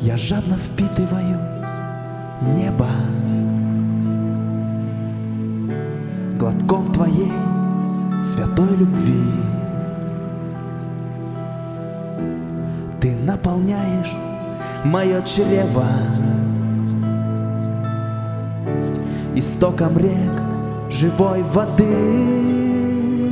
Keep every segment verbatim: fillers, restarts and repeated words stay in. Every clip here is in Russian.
Я жадно впитываю небо глотком твоей святой любви. Ты наполняешь мое чрево истоком рек живой воды.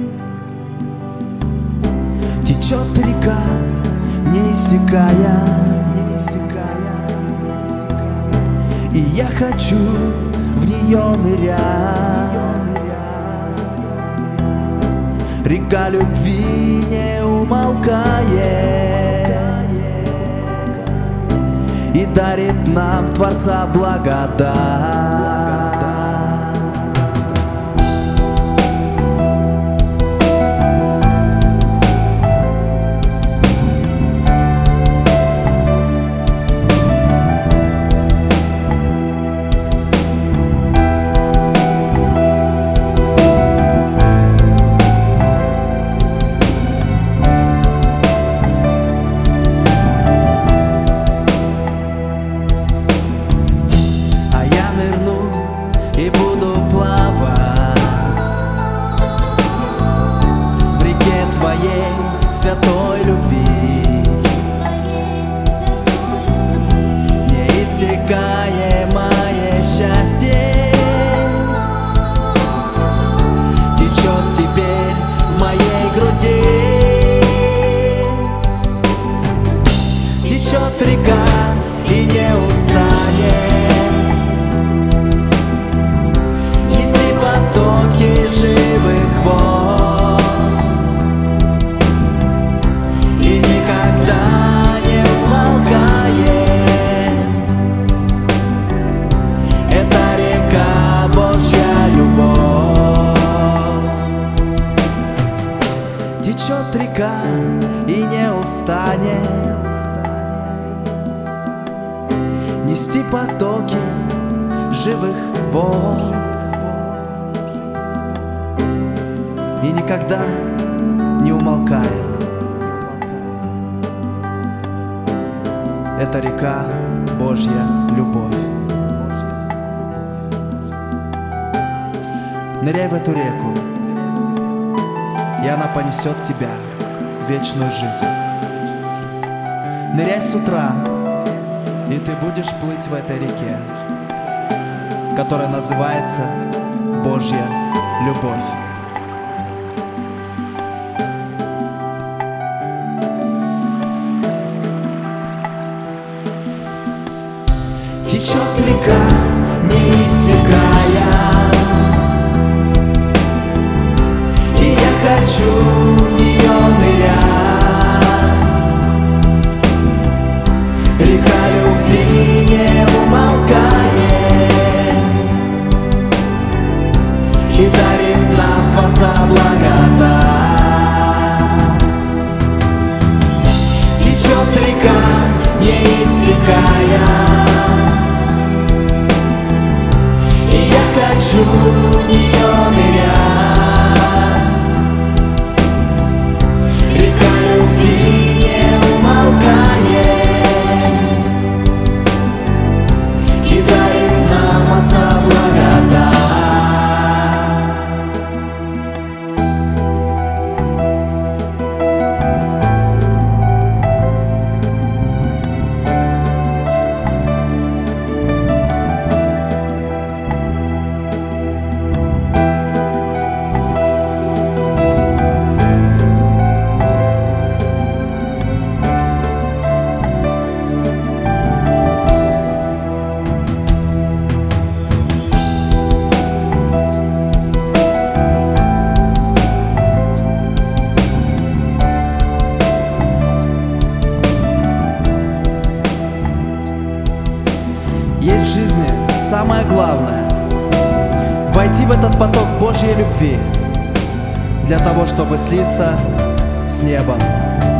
Течет река, не иссякая, не иссякая, не иссякая. И я хочу в нее нырять. Река любви не умолкает и дарит нам Творца благодать. И буду плавать в реке твоей святой любви, неиссякаемое счастье течет теперь в моей груди. Течет река и не устанет потоки живых вод, и никогда не умолкает. Это река Божья любовь. Течет река и не устанет нести потоки живых вод, и никогда не умолкает. Это река Божья любовь. Ныряй в эту реку, и она понесет тебя в вечную жизнь. Ныряй с утра, и ты будешь плыть в этой реке, которая называется Божья любовь. Течет река, не иссякая, и я хочу в нее нырять. Река любви не умолкает и дарит нам Творца благодать. Течет река, не иссякая, хочу в нее нырять. Река любви не умолкает и дарит нам Отца благодать. Есть в жизни самое главное — войти в этот поток Божьей любви для того, чтобы слиться с небом.